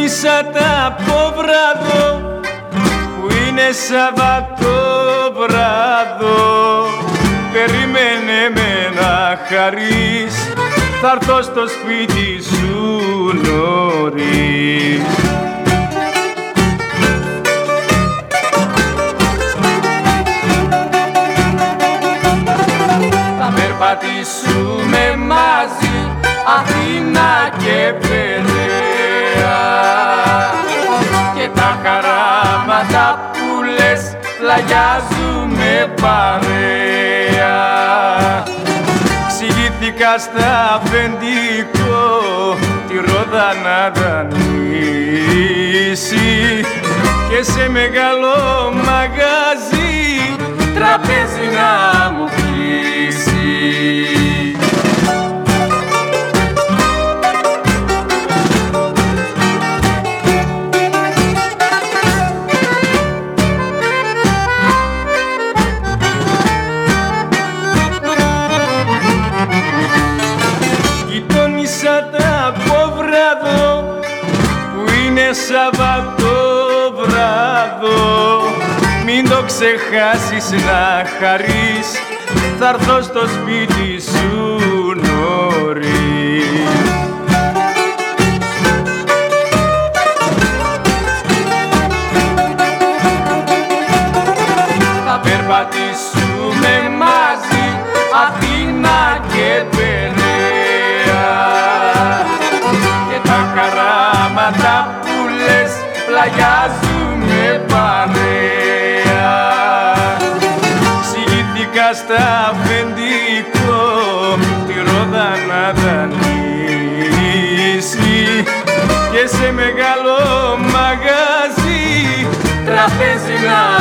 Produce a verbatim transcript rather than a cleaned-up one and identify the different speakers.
Speaker 1: Γυρίσατε από το βράδο που είναι Σαββατοβράδο. Περίμενε με να χαρείς, θα έρθω στο σπίτι σου νωρίς. Θα περπατήσουμε μαζί Αθήνα και Πειραιά και τα χαράματα που λες πλαγιάζουμε παρέα. Ξηγήθηκα στα αφεντικό τη Ρόδα να δανείσει και σε μεγάλο μαγαζί τραπέζι να μου κλείσει. Που είναι Σαββατοβράδο, μην το ξεχάσεις να χαρείς, θα έρθω στο σπίτι σου νωρίς. Θα περπατήσουμε μαζί Αθήνα και Πειραιά και τα χαράματα που λες πλαγιάζουμε παρέα. Ξηγήθηκα στα αφεντικό τη Ρόδα να δανείσει και σε μεγάλο μαγαζί τραπέζι να